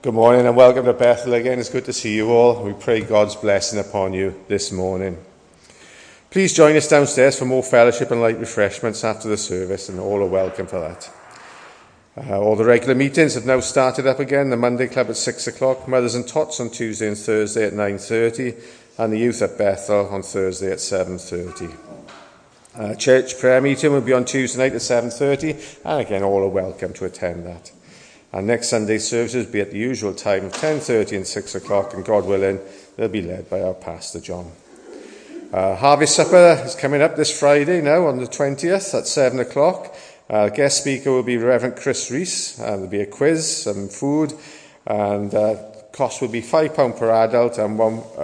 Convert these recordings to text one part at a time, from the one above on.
Good morning and welcome to Bethel again. It's good to see you all. We pray God's blessing upon you this morning. Please join us downstairs for more fellowship and light refreshments after the service, and all are welcome for that. All the regular meetings have now started up again. The Monday Club at 6 o'clock, Mothers and Tots on Tuesday and Thursday at 9:30, and the Youth at Bethel on Thursday at 7:30. Church prayer meeting will be on Tuesday night at 7:30, and again all are welcome to attend that. Our next Sunday services will be at the usual time of 10:30 and 6 o'clock, and God willing, they'll be led by our Pastor John. Harvest Supper is coming up this Friday now on the 20th at 7 o'clock. Guest speaker will be Reverend Chris Rees. There'll be a quiz, some food, and cost will be £5 per adult and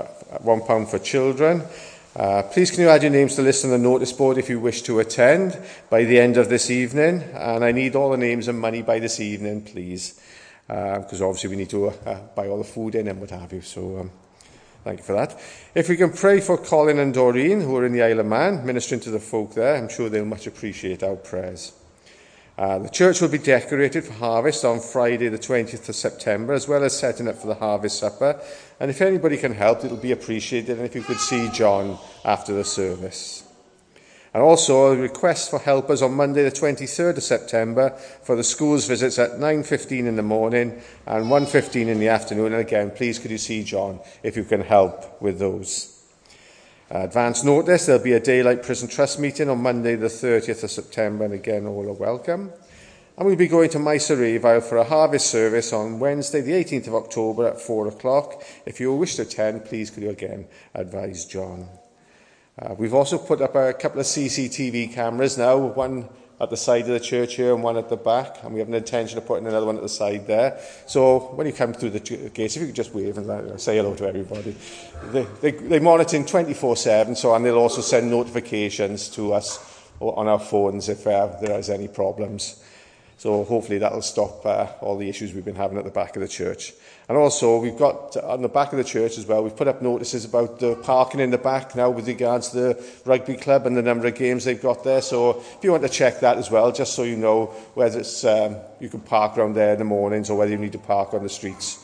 £1 for children. Please can you add your names to the list on the notice board if you wish to attend by the end of this evening, and I need all the names and money by this evening, please, because obviously we need to buy all the food in and what have you, so thank you for that. If we can pray for Colin and Doreen, who are in the Isle of Man, ministering to the folk there, I'm sure they'll much appreciate our prayers. The church will be decorated for harvest on Friday the 20th of September, as well as setting up for the Harvest Supper. And if anybody can help, it will be appreciated, and if you could see John after the service. And also a request for helpers on Monday the 23rd of September for the school's visits at 9:15 in the morning and 1:15 in the afternoon. And again, please could you see John if you can help with those. Advance notice, there'll be a Daylight Prison Trust meeting on Monday the 30th of September, and again all are welcome. And we'll be going to Maes Reifeil for a harvest service on Wednesday the 18th of October at 4 o'clock. If you wish to attend, please could you again advise John. We've also put up a couple of CCTV cameras now, one at the side of the church here and one at the back, and we have an intention of putting another one at the side there. So when you come through the gates, if you could just wave and say hello to everybody. They monitor 24/7, and they'll also send notifications to us on our phones if there is any problems. So hopefully that'll stop all the issues we've been having at the back of the church. And also we've got on the back of the church as well, we've put up notices about the parking in the back now with regards to the rugby club and the number of games they've got there. So if you want to check that as well, just so you know whether it's you can park around there in the mornings or whether you need to park on the streets,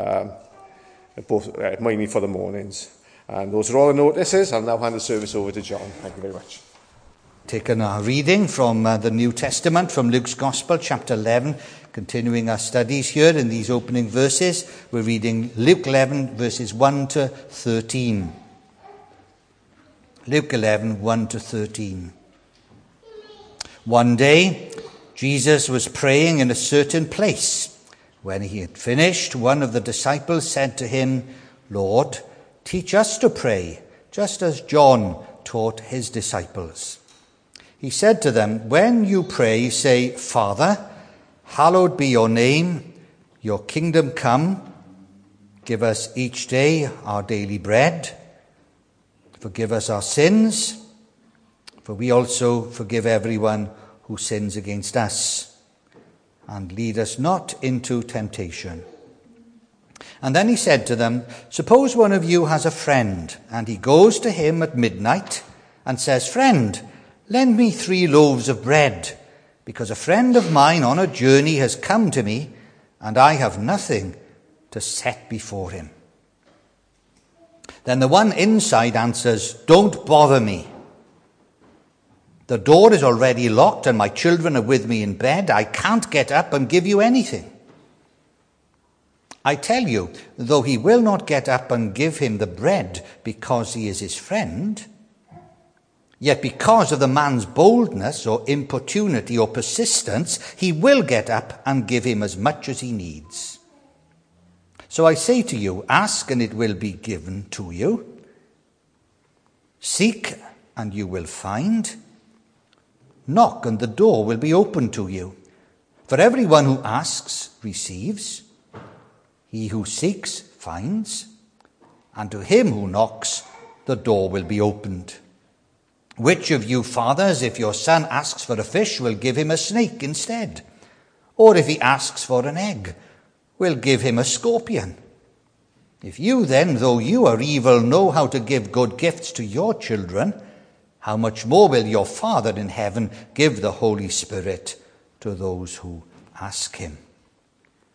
both mainly for the mornings. And those are all the notices. I'll now hand the service over to John. Thank you very much. Taken our reading from the New Testament, from Luke's Gospel, chapter 11. Continuing our studies here in these opening verses, we're reading Luke 11, verses 1 to 13. Luke 11, 1 to 13. One day, Jesus was praying in a certain place. When he had finished, one of the disciples said to him, "Lord, teach us to pray, just as John taught his disciples." He said to them, "When you pray, say, 'Father, hallowed be your name, your kingdom come. Give us each day our daily bread. Forgive us our sins, for we also forgive everyone who sins against us. And lead us not into temptation.'" And then he said to them, "Suppose one of you has a friend, and he goes to him at midnight and says, 'Friend, lend me 3 loaves of bread, because a friend of mine on a journey has come to me, and I have nothing to set before him.' Then the one inside answers, 'Don't bother me. The door is already locked and my children are with me in bed. I can't get up and give you anything.' I tell you, though he will not get up and give him the bread because he is his friend, yet because of the man's boldness or importunity or persistence, he will get up and give him as much as he needs. So I say to you, ask and it will be given to you. Seek and you will find. Knock and the door will be opened to you. For everyone who asks receives. He who seeks finds. And to him who knocks, the door will be opened. Which of you fathers, if your son asks for a fish, will give him a snake instead? Or if he asks for an egg, will give him a scorpion? If you then, though you are evil, know how to give good gifts to your children, how much more will your Father in heaven give the Holy Spirit to those who ask him?"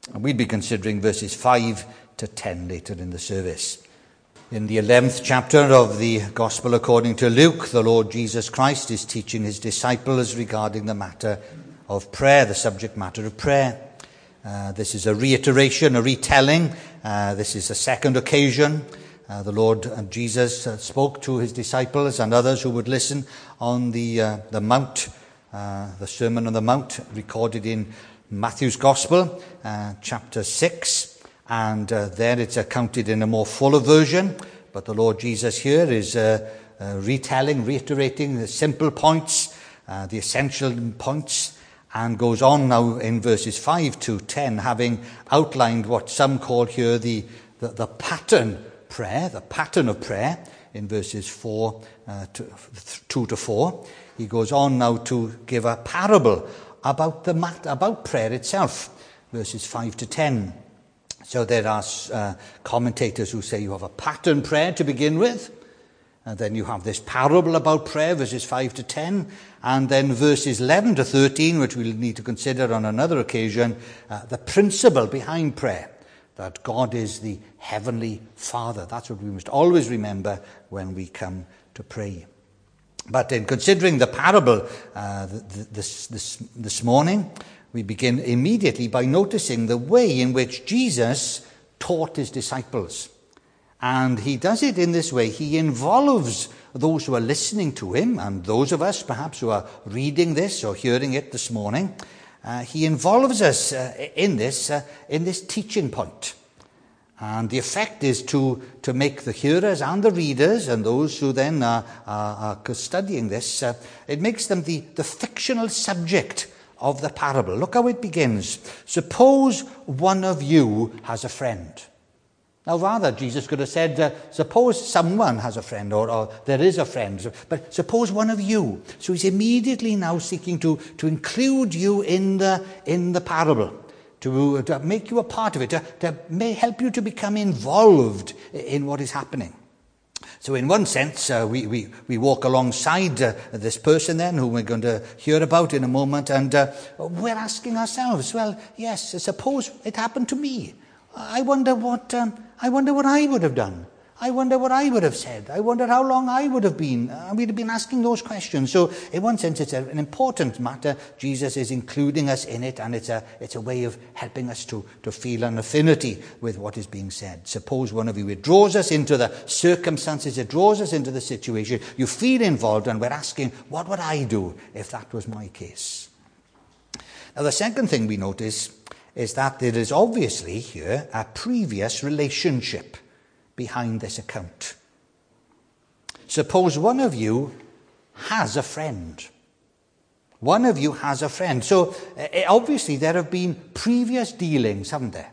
And we'll be considering verses 5 to 10 later in the service. In the 11th chapter of the Gospel according to Luke, the Lord Jesus Christ is teaching his disciples regarding the matter of prayer, the subject matter of prayer. This is a reiteration, a retelling. This is the second occasion the Lord Jesus spoke to his disciples and others who would listen on the Mount, the Sermon on the Mount, recorded in Matthew's Gospel, chapter 6. And there it's accounted in a more fuller version. But the Lord Jesus here is reiterating the simple points, the essential points, and goes on now in verses 5 to 10, having outlined what some call here the pattern prayer, the pattern of prayer, in verses 2 to 4. He goes on now to give a parable about prayer itself, verses 5 to 10. So there are commentators who say you have a pattern prayer to begin with, and then you have this parable about prayer, verses 5 to 10, and then verses 11 to 13, which we'll need to consider on another occasion, the principle behind prayer, that God is the Heavenly Father. That's what we must always remember when we come to pray. But in considering the parable this morning, we begin immediately by noticing the way in which Jesus taught his disciples. And he does it in this way. He involves those who are listening to him, and those of us perhaps who are reading this or hearing it this morning. He involves us in this teaching point. And the effect is to make the hearers and the readers and those who then are studying this, it makes them the fictional subject of the parable. Look how it begins. Suppose one of you has a friend. Now, rather, Jesus could have said, suppose someone has a friend, or there is a friend, but suppose one of you. So he's immediately now seeking to include you in the parable, to make you a part of it, to may help you to become involved in what is happening. So in one sense, we walk alongside this person then, who we're going to hear about in a moment, and we're asking ourselves, well, yes, suppose it happened to me. I wonder what I would have done. I wonder what I would have said. I wonder how long I would have been. We'd have been asking those questions. So in one sense, it's an important matter. Jesus is including us in it, and it's a way of helping us to feel an affinity with what is being said. Suppose one of you, it draws us into the circumstances, it draws us into the situation. You feel involved, and we're asking, what would I do if that was my case? Now, the second thing we notice is that there is obviously here a previous relationship behind this account. Suppose one of you has a friend. One of you has a friend. So obviously there have been previous dealings, haven't there?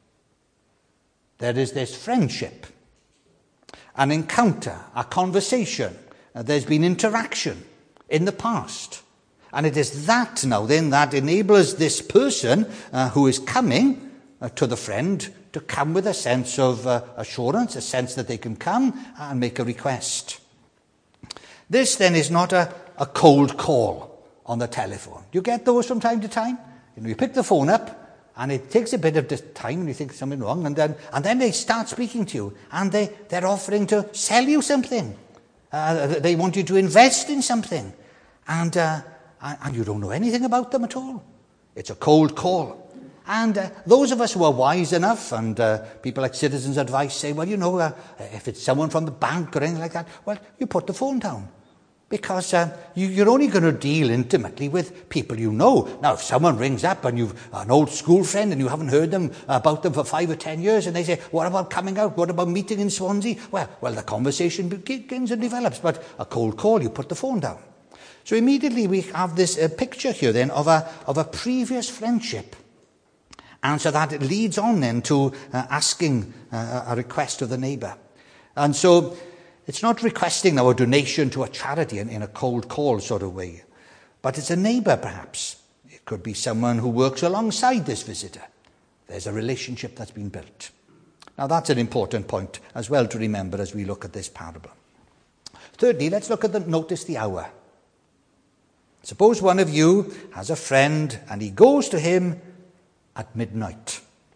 There is this friendship, an encounter, a conversation. There's been interaction in the past. And it is that now then that enables this person who is coming to the friend to come with a sense of assurance, a sense that they can come and make a request. This then is not a cold call on the telephone. Do you get those from time to time? You pick the phone up and it takes a bit of time and you think something wrong, and then they start speaking to you and they're offering to sell you something. They want you to invest in something, and you don't know anything about them at all. It's a cold call. And those of us who are wise enough, and people like Citizens Advice say, well, if it's someone from the bank or anything like that, well, you put the phone down. Because you're only going to deal intimately with people you know. Now, if someone rings up and you've an old school friend and you haven't heard about them for 5 or 10 years, and they say, what about coming out? What about meeting in Swansea? Well, the conversation begins and develops. But a cold call, you put the phone down. So immediately we have this picture here then of a previous friendship. And so that it leads on then to asking a request of the neighbour. And so it's not requesting now a donation to a charity in a cold call sort of way. But it's a neighbour perhaps. It could be someone who works alongside this visitor. There's a relationship that's been built. Now that's an important point as well to remember as we look at this parable. Thirdly, let's notice the hour. Suppose one of you has a friend and he goes to him at midnight.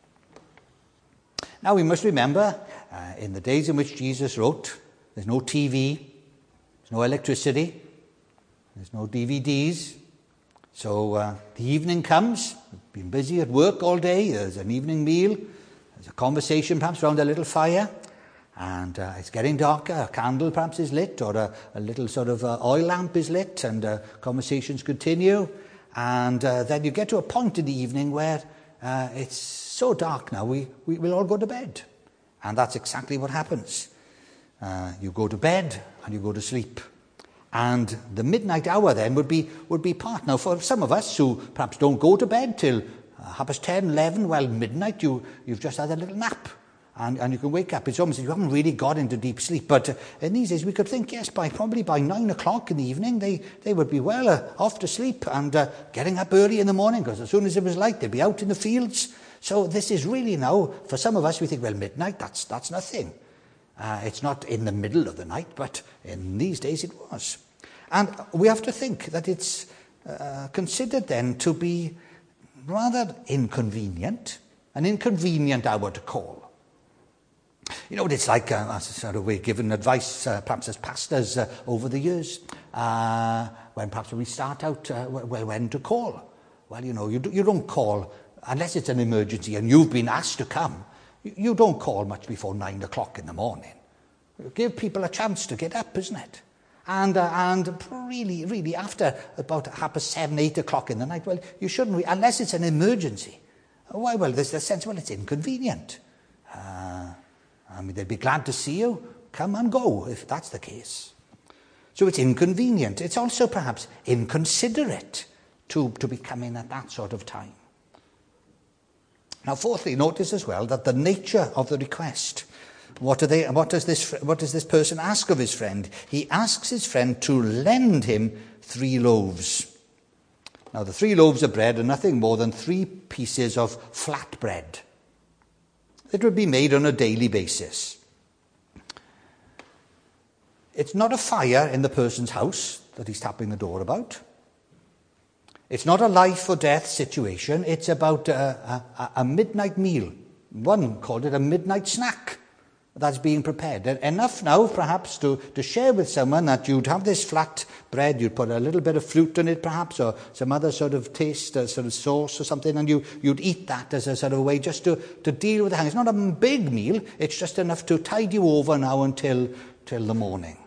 Now we must remember, in the days in which Jesus wrote, there's no TV, there's no electricity, there's no DVDs. So the evening comes, we've been busy at work all day, there's an evening meal, there's a conversation perhaps around a little fire, and it's getting darker, a candle perhaps is lit, or a little sort of oil lamp is lit, and conversations continue. And then you get to a point in the evening where it's so dark now, we will all go to bed. And that's exactly what happens. You go to bed and you go to sleep. And the midnight hour then would be part. Now, for some of us who perhaps don't go to bed till 10:30, 11, well, midnight, you've just had a little nap. And you can wake up. It's almost as you haven't really got into deep sleep. But in these days, we could think, yes, probably by 9 o'clock in the evening, they would be well off to sleep and getting up early in the morning, because as soon as it was light, they'd be out in the fields. So this is really now, for some of us, we think, well, midnight, that's nothing. It's not in the middle of the night, but in these days it was. And we have to think that it's considered then to be rather inconvenient, an inconvenient hour to call. You know what it's like, as a sort of way given advice, perhaps as pastors over the years, when we start out, when to call. Well, you know, you don't call, unless it's an emergency and you've been asked to come, you don't call much before 9 o'clock in the morning. You give people a chance to get up, isn't it? And really, after about 7:30, 8 o'clock in the night, well, you shouldn't, unless it's an emergency. Why? Well, there's the sense, well, it's inconvenient. They'd be glad to see you. Come and go, if that's the case. So it's inconvenient. It's also perhaps inconsiderate to be coming at that sort of time. Now, fourthly, notice as well that the nature of the request. What does this person ask of his friend? He asks his friend to lend him 3 loaves. Now, the 3 loaves of bread are nothing more than 3 pieces of flat bread. It would be made on a daily basis. It's not a fire in the person's house that he's tapping the door about. It's not a life or death situation. It's about a midnight meal. One called it a midnight snack that's being prepared. Enough now, perhaps, to share with someone that you'd have this flat bread, you'd put a little bit of fruit on it, perhaps, or some other sort of taste, sort of sauce or something, and you'd eat that as a sort of way just to deal with the hunger. It's not a big meal, it's just enough to tide you over now until the morning.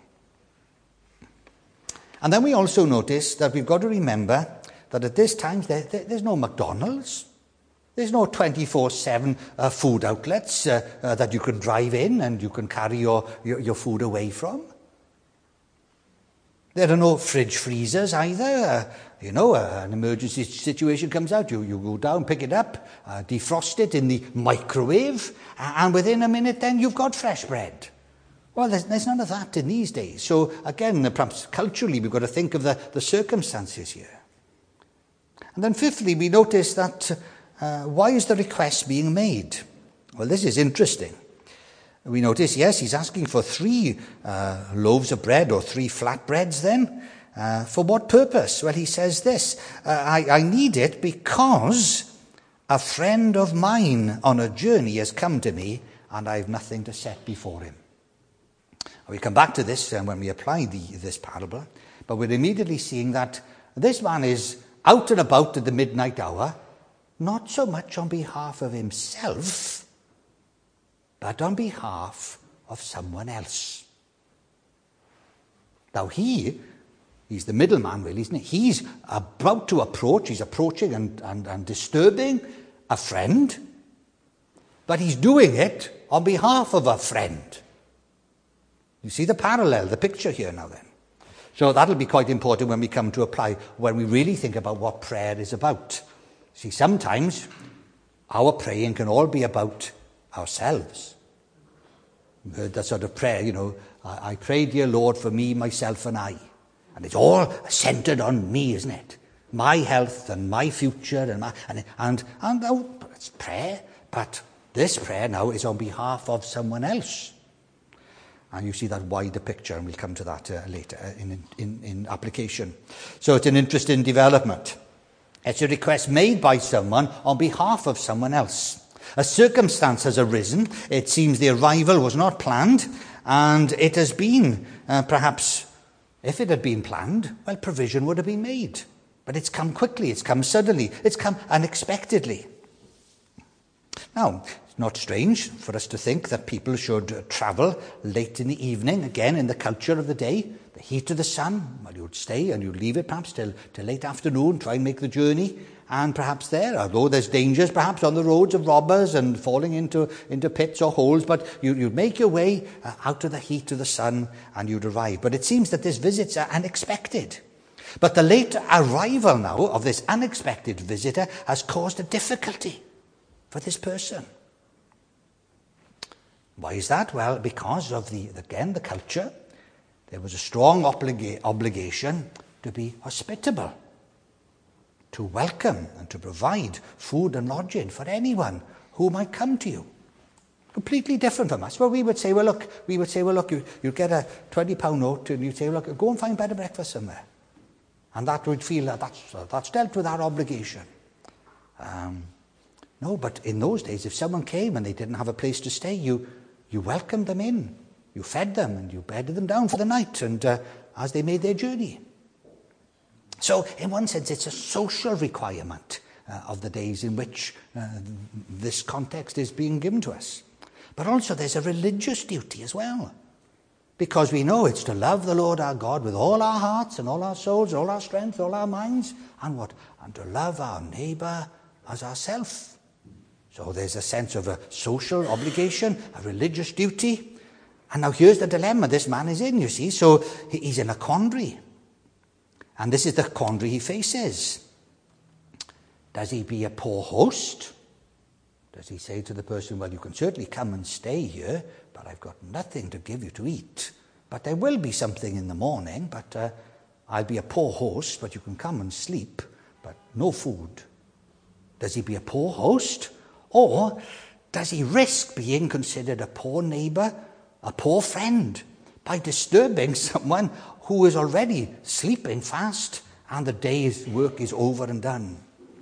And then we also notice that we've got to remember that at this time there's no McDonald's. There's no 24/7 food outlets that you can drive in and you can carry your food away from. There are no fridge freezers either. An emergency situation comes out, you go down, pick it up, defrost it in the microwave, and within a minute then you've got fresh bread. Well, there's none of that in these days. So again, perhaps culturally we've got to think of the circumstances here. And then fifthly, we notice that why is the request being made? Well, this is interesting. We notice, yes, he's asking for 3 loaves of bread, or 3 flatbreads then. For what purpose? Well, he says this, I need it because a friend of mine on a journey has come to me and I have nothing to set before him. We come back to this when we apply this parable, but we're immediately seeing that this man is out and about at the midnight hour, not so much on behalf of himself, but on behalf of someone else. Now he's the middleman, really, isn't he? He's about to approach, he's approaching and disturbing a friend, but he's doing it on behalf of a friend. You see the parallel, the picture here now then. So that'll be quite important when we come to apply, when we really think about what prayer is about. See, sometimes our praying can all be about ourselves. You've heard that sort of prayer, I pray, dear Lord, for me, myself, and I. And it's all centered on me, isn't it? My health and my future and it's prayer, but this prayer now is on behalf of someone else. And you see that wider picture, and we'll come to that later in application. So it's an interesting development. It's a request made by someone on behalf of someone else. A circumstance has arisen. It seems the arrival was not planned, and it has been, perhaps, if it had been planned, well, provision would have been made. But it's come quickly, it's come suddenly, it's come unexpectedly. Now, it's not strange for us to think that people should travel late in the evening, again, in the culture of the day, the heat of the sun. Well, you'd stay and you'd leave it perhaps till late afternoon, try and make the journey. And perhaps there, although there's dangers perhaps on the roads of robbers and falling into pits or holes, but you'd make your way out of the heat of the sun and you'd arrive. But it seems that this visit's unexpected. But the late arrival now of this unexpected visitor has caused a difficulty for this person. Why is that? Well, because of the culture. There was a strong obligation to be hospitable, to welcome and to provide food and lodging for anyone who might come to you. Completely different from us. Well, we would say, look, you get a £20 note and you'd say, look, go and find bed and breakfast somewhere. And that would feel that's dealt with our obligation. No, but in those days, if someone came and they didn't have a place to stay, you welcomed them in. You fed them and you bedded them down for the night and as they made their journey. So, in one sense, it's a social requirement of the days in which this context is being given to us. But also there's a religious duty as well. Because we know it's to love the Lord our God with all our hearts and all our souls, all our strength, all our minds. And what? And to love our neighbour as ourselves. So there's a sense of a social obligation, a religious duty. And now here's the dilemma this man is in, you see. So he's in a quandary. And this is the quandary he faces. Does he be a poor host? Does he say to the person, well, you can certainly come and stay here, but I've got nothing to give you to eat. But there will be something in the morning, but I'll be a poor host, but you can come and sleep, but no food. Does he be a poor host? Or does he risk being considered a poor neighbour, a poor friend, by disturbing someone who is already sleeping fast and the day's work is over and done?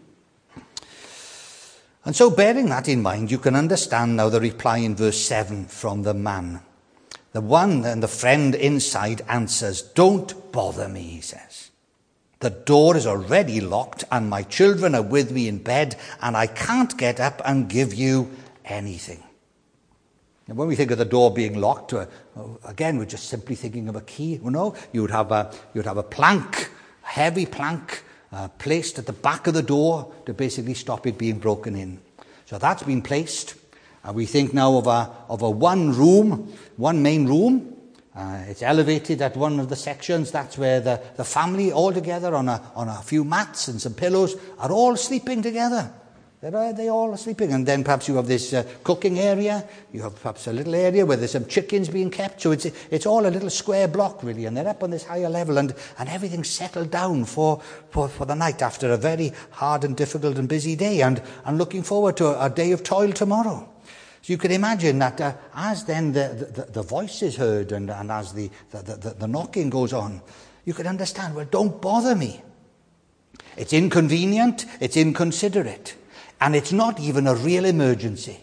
And so bearing that in mind, you can understand now the reply in verse 7 from the man. The one and the friend inside answers, don't bother me, he says. The door is already locked and my children are with me in bed and I can't get up and give you anything. And when we think of the door being locked, again, we're just simply thinking of a key. You know, you'd have a plank, a heavy plank, placed at the back of the door to basically stop it being broken in. So that's been placed. We think now of a one main room. It's elevated at one of the sections. That's where the family all together on a few mats and some pillows are all sleeping together. They're all sleeping. And then perhaps you have this cooking area. You have perhaps a little area where there's some chickens being kept. So it's all a little square block, really. And they're up on this higher level. And everything's settled down for the night after a very hard and difficult and busy day. And looking forward to a day of toil tomorrow. So you can imagine that as then the voice is heard and as the knocking goes on, you can understand, well, don't bother me. It's inconvenient. It's inconsiderate. And it's not even a real emergency.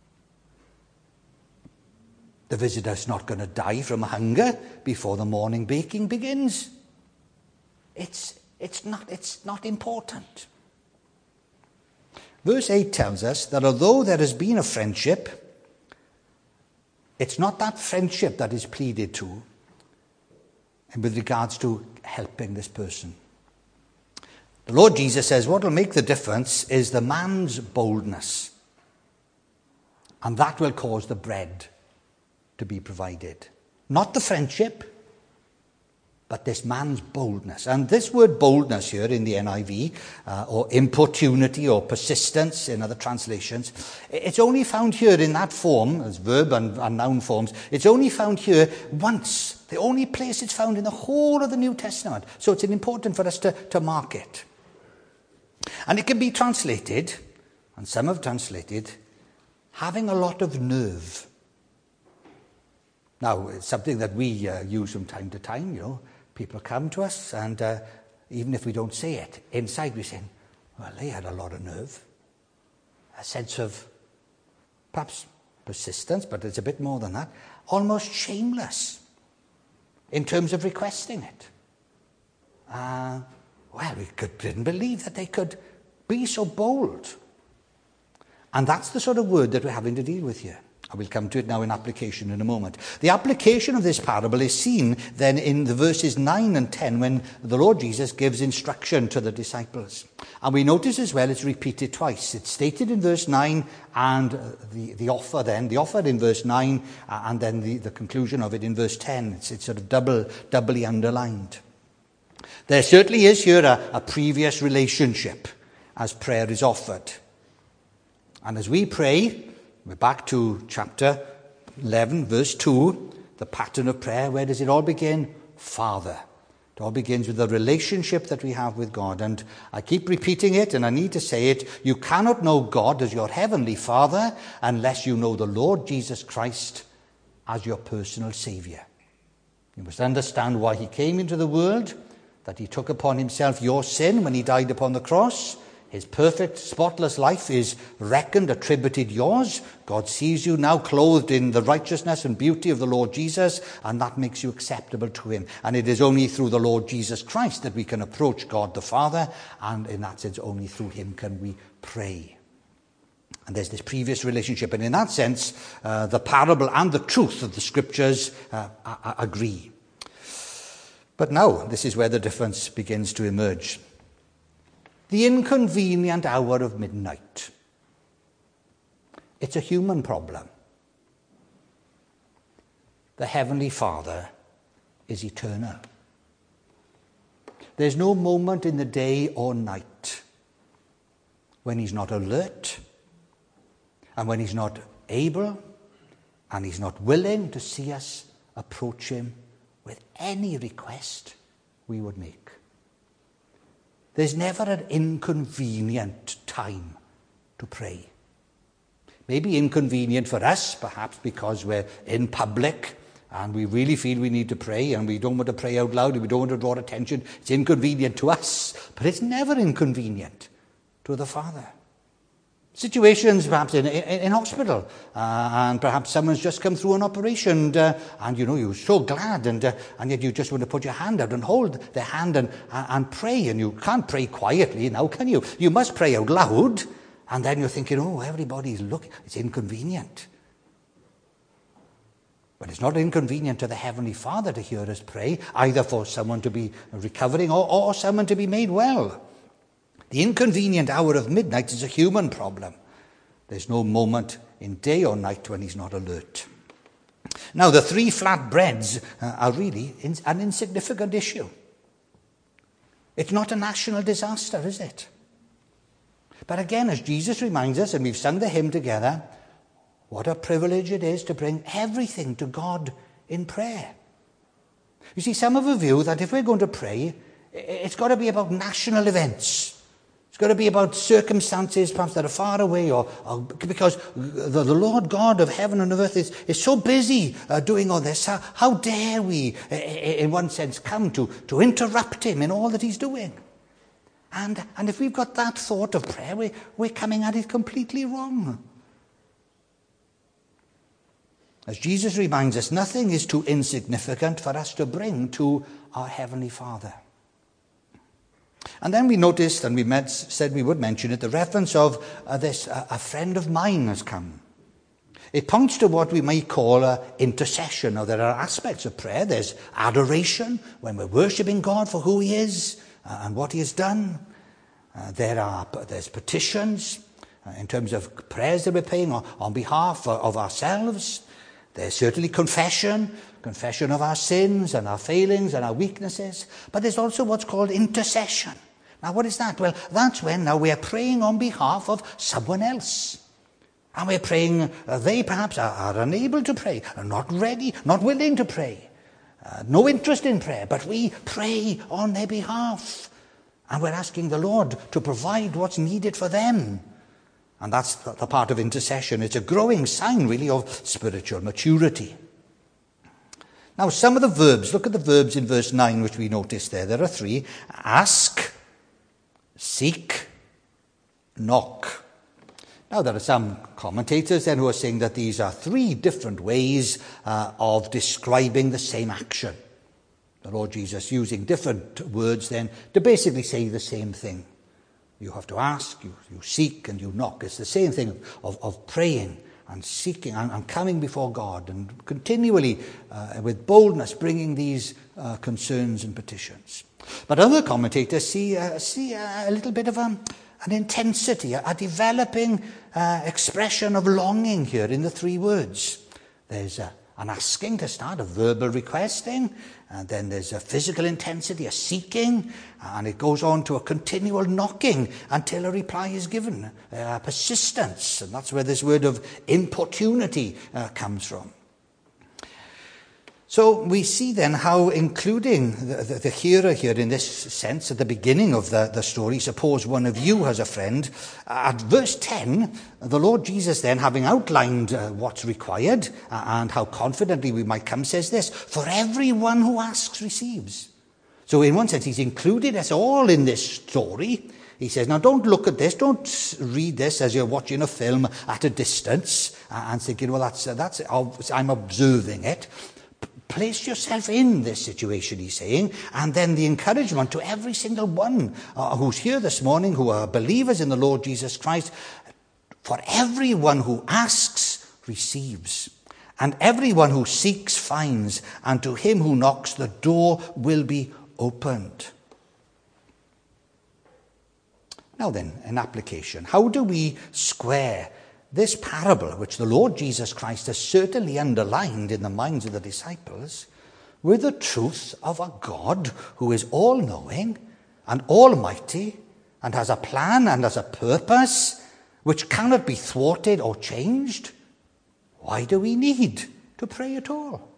The visitor's not going to die from hunger before the morning baking begins. It's not important. Verse 8 tells us that although there has been a friendship, it's not that friendship that is pleaded to with regards to helping this person. The Lord Jesus says what will make the difference is the man's boldness. And that will cause the bread to be provided. Not the friendship, but this man's boldness. And this word boldness here in the NIV, or importunity or persistence in other translations, it's only found here in that form, as verb and noun forms, it's only found here once. The only place it's found in the whole of the New Testament. So it's important for us to mark it. And it can be translated, and some have translated, having a lot of nerve. Now, it's something that we use from time to time, you know. People come to us, and even if we don't say it, inside we say, well, they had a lot of nerve. A sense of perhaps persistence, but it's a bit more than that, almost shameless in terms of requesting it. Didn't believe that they could be so bold. And that's the sort of word that we're having to deal with here. I will come to it now in application in a moment. The application of this parable is seen then in the verses 9 and 10 when the Lord Jesus gives instruction to the disciples. And we notice as well it's repeated twice. It's stated in verse 9 and the offer in verse 9 and then the conclusion of it in verse 10. It's sort of doubly underlined. There certainly is here a previous relationship as prayer is offered. And as we pray, we're back to chapter 11, verse 2, the pattern of prayer. Where does it all begin? Father. It all begins with the relationship that we have with God. And I keep repeating it, and I need to say it. You cannot know God as your heavenly Father unless you know the Lord Jesus Christ as your personal Saviour. You must understand why he came into the world, that he took upon himself your sin when he died upon the cross. His perfect, spotless life is reckoned, attributed yours. God sees you now clothed in the righteousness and beauty of the Lord Jesus, and that makes you acceptable to him. And it is only through the Lord Jesus Christ that we can approach God the Father, and in that sense, only through him can we pray. And there's this previous relationship, and in that sense, the parable and the truth of the Scriptures agree. But now, this is where the difference begins to emerge. The inconvenient hour of midnight. It's a human problem. The Heavenly Father is eternal. There's no moment in the day or night when he's not alert and when he's not able and he's not willing to see us approach him with any request we would make. There's never an inconvenient time to pray. Maybe inconvenient for us, perhaps because we're in public and we really feel we need to pray and we don't want to pray out loud and we don't want to draw attention. It's inconvenient to us, but it's never inconvenient to the Father. Situations perhaps in hospital and perhaps someone's just come through an operation and you're so glad and yet you just want to put your hand out and hold their hand and pray, and you can't pray quietly now, can you? You must pray out loud, and then you're thinking, everybody's looking. It's inconvenient. But it's not inconvenient to the Heavenly Father to hear us pray, either for someone to be recovering or someone to be made well. The inconvenient hour of midnight is a human problem. There's no moment in day or night when he's not alert. Now, the 3 flat breads are really an insignificant issue. It's not a national disaster, is it? But again, as Jesus reminds us, and we've sung the hymn together, what a privilege it is to bring everything to God in prayer. You see, some have a view that if we're going to pray, it's got to be about national events. It's got to be about circumstances perhaps that are far away, or because the Lord God of heaven and earth is so busy doing all this. How dare we, in one sense, come to interrupt him in all that he's doing? And if we've got that thought of prayer, we're coming at it completely wrong. As Jesus reminds us, nothing is too insignificant for us to bring to our Heavenly Father. And then we noticed, and we said we would mention it, the reference of a friend of mine has come. It points to what we might call intercession. Now, there are aspects of prayer. There's adoration, when we're worshipping God for who he is and what he has done. There's petitions in terms of prayers that we're praying on behalf of ourselves. There's certainly confession of our sins and our failings and our weaknesses. But there's also what's called intercession. Now, what is that? Well, that's when now we are praying on behalf of someone else. And we're praying, they perhaps are unable to pray, are not ready, not willing to pray, no interest in prayer, but we pray on their behalf. And we're asking the Lord to provide what's needed for them. And that's the part of intercession. It's a growing sign, really, of spiritual maturity. Now, some of the verbs, look at the verbs in verse 9, which we noticed there. There are 3. Ask, seek, knock. Now, there are some commentators then who are saying that these are three different ways of describing the same action. The Lord Jesus using different words then to basically say the same thing. You have to ask, you seek, and you knock. It's the same thing of praying and seeking and coming before God and continually with boldness bringing these concerns and petitions. But other commentators see a little bit of an intensity, a developing expression of longing here in the three words. There's an asking to start, a verbal requesting, and then there's a physical intensity, a seeking, and it goes on to a continual knocking until a reply is given, persistence, and that's where this word of importunity comes from. So we see then how including the hearer here in this sense at the beginning of the story, suppose one of you has a friend, at verse 10, the Lord Jesus then, having outlined what's required and how confidently we might come, says this, for everyone who asks receives. So in one sense, he's included us all in this story. He says, now don't look at this, don't read this as you're watching a film at a distance and thinking, well, that's I'm observing it. Place yourself in this situation, he's saying, and then the encouragement to every single one who's here this morning, who are believers in the Lord Jesus Christ, for everyone who asks, receives, and everyone who seeks, finds, and to him who knocks, the door will be opened. Now then, an application. How do we square this parable, which the Lord Jesus Christ has certainly underlined in the minds of the disciples, with the truth of a God who is all-knowing and almighty and has a plan and has a purpose which cannot be thwarted or changed? Why do we need to pray at all?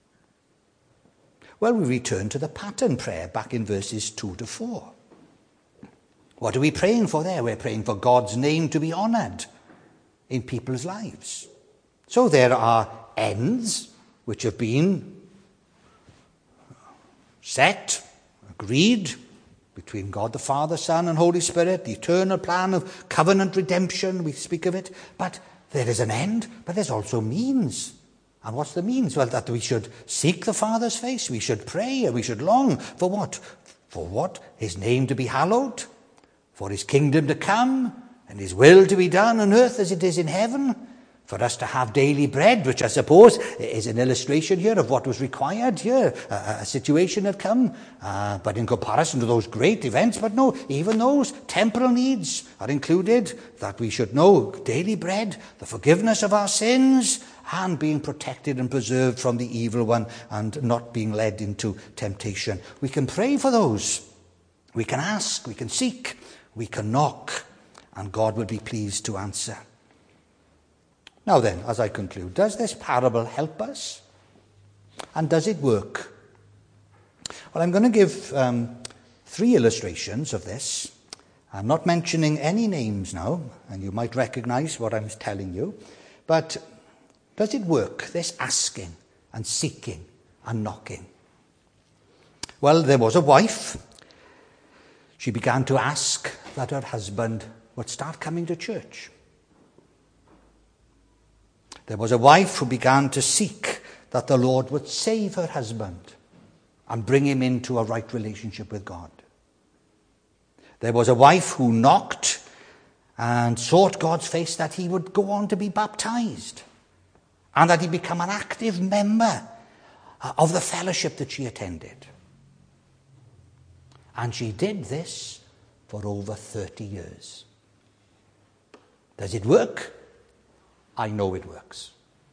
Well, we return to the pattern prayer back in verses 2 to 4. What are we praying for there? We're praying for God's name to be honoured in people's lives. So there are ends which have been set, agreed between God the Father, Son and Holy Spirit, the eternal plan of covenant redemption, we speak of it. But there is an end, but there's also means. And what's the means? Well, that we should seek the Father's face, we should pray, and we should long for what? For what? His name to be hallowed, for his kingdom to come, and his will to be done on earth as it is in heaven, for us to have daily bread, which I suppose is an illustration here of what was required here. A situation had come, but in comparison to those great events, but no, even those temporal needs are included, that we should know daily bread, the forgiveness of our sins, and being protected and preserved from the evil one, and not being led into temptation. We can pray for those. We can ask, we can seek, we can knock, and God will be pleased to answer. Now then, as I conclude, does this parable help us? And does it work? Well, I'm going to give 3 illustrations of this. I'm not mentioning any names now, and you might recognize what I'm telling you. But does it work, this asking and seeking and knocking? Well, there was a wife. She began to ask that her husband would start coming to church. There was a wife who began to seek that the Lord would save her husband and bring him into a right relationship with God. There was a wife who knocked and sought God's face that he would go on to be baptized and that he become an active member of the fellowship that she attended. And she did this for over 30 years. Does it work? I know it works.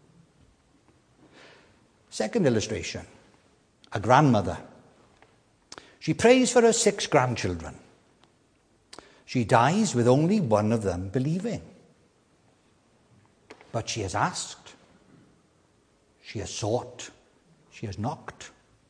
Second illustration, a grandmother. She prays for her 6 grandchildren. She dies with only one of them believing. But she has asked, she has sought, she has knocked.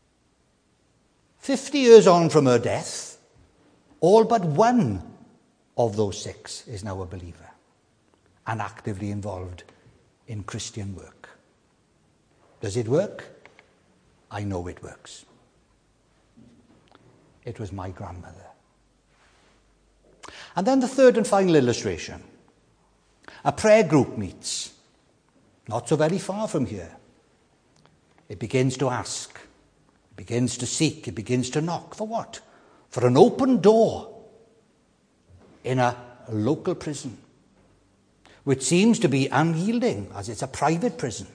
50 years on from her death, all but one of those 6 is now a believer and actively involved in Christian work. Does it work? I know it works. It was my grandmother. And then the third and final illustration. A prayer group meets, not so very far from here. It begins to ask, it begins to seek, it begins to knock. For what? For an open door in a local prison, which seems to be unyielding as it's a private prison.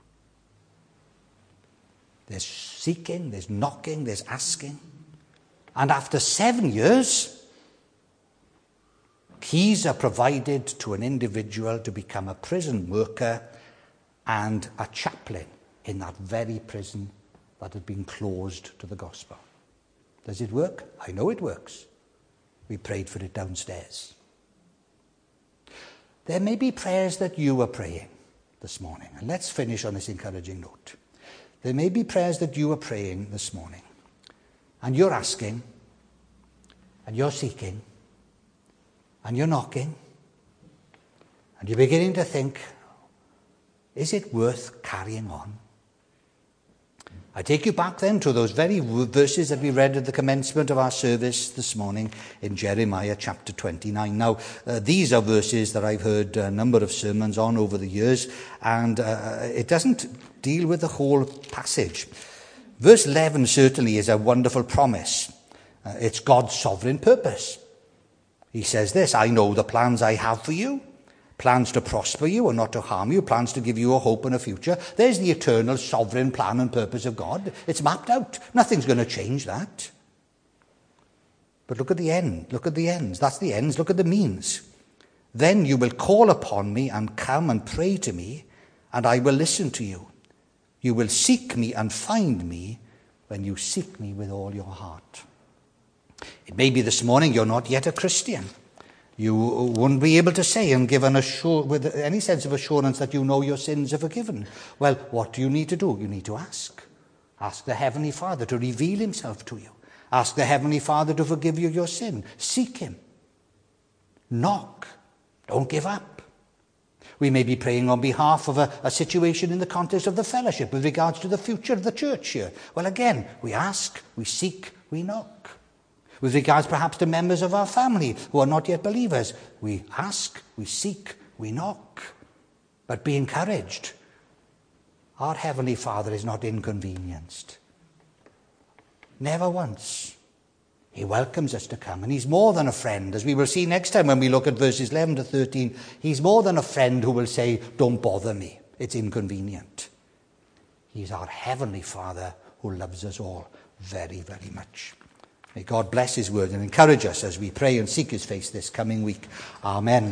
There's seeking, there's knocking, there's asking. And after 7 years, keys are provided to an individual to become a prison worker and a chaplain in that very prison that had been closed to the gospel. Does it work? I know it works. We prayed for it downstairs. There may be prayers that you are praying this morning. And let's finish on this encouraging note. There may be prayers that you are praying this morning. And you're asking, and you're seeking, and you're knocking, and you're beginning to think, is it worth carrying on? I take you back then to those very verses that we read at the commencement of our service this morning in Jeremiah chapter 29. Now, these are verses that I've heard a number of sermons on over the years, and it doesn't deal with the whole passage. Verse 11 certainly is a wonderful promise. It's God's sovereign purpose. He says this, I know the plans I have for you. Plans to prosper you and not to harm you. Plans to give you a hope and a future. There's the eternal sovereign plan and purpose of God. It's mapped out. Nothing's going to change that. But look at the end. Look at the ends. That's the ends. Look at the means. Then you will call upon me and come and pray to me, and I will listen to you. You will seek me and find me when you seek me with all your heart. It may be this morning you're not yet a Christian. You wouldn't be able to say and give with any sense of assurance that you know your sins are forgiven. Well, what do you need to do? You need to ask. Ask the Heavenly Father to reveal himself to you. Ask the Heavenly Father to forgive you your sin. Seek him. Knock. Don't give up. We may be praying on behalf of a situation in the context of the fellowship with regards to the future of the church here. Well, again, we ask, we seek, we knock. With regards perhaps to members of our family who are not yet believers, we ask, we seek, we knock. But be encouraged. Our Heavenly Father is not inconvenienced. Never once. He welcomes us to come, and he's more than a friend. As we will see next time when we look at verses 11 to 13, he's more than a friend who will say, don't bother me, it's inconvenient. He's our Heavenly Father who loves us all very, very much. May God bless his word and encourage us as we pray and seek his face this coming week. Amen.